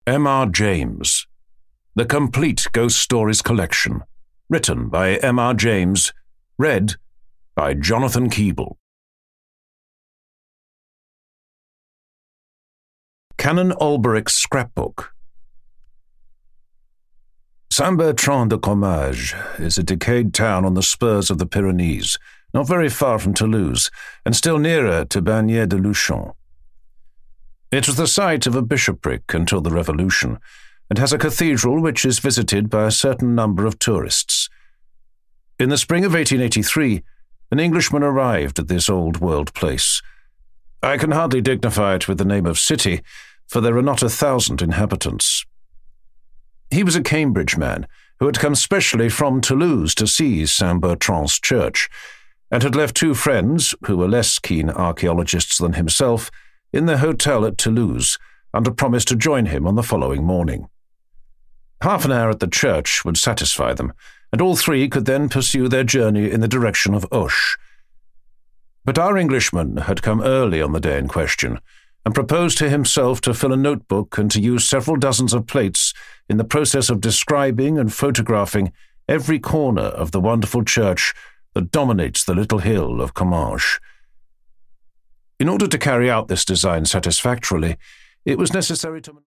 M.R. James, The Complete Ghost Stories Collection, written by M.R. James, read by Jonathan Keeble. Canon Olberic's Scrapbook. Saint-Bertrand-de-Comminges is a decayed town on the spurs of the Pyrenees, not very far from Toulouse, and still nearer to Bagnères-de-Luchon. It was the site of a bishopric until the Revolution, and has a cathedral which is visited by a certain number of tourists. In the spring of 1883, an Englishman arrived at this old-world place. I can hardly dignify it with the name of city, for there are not 1,000 inhabitants. He was a Cambridge man who had come specially from Toulouse to see Saint-Bertrand's church, and had left two friends, who were less keen archaeologists than himself, in their hotel at Toulouse, under promise to join him on the following morning. Half an hour at the church would satisfy them, and all three could then pursue their journey in the direction of Auch. But our Englishman had come early on the day in question, and proposed to himself to fill a notebook and to use several dozens of plates in the process of describing and photographing every corner of the wonderful church that dominates the little hill of Comminges. In order to carry out this design satisfactorily, it was necessary to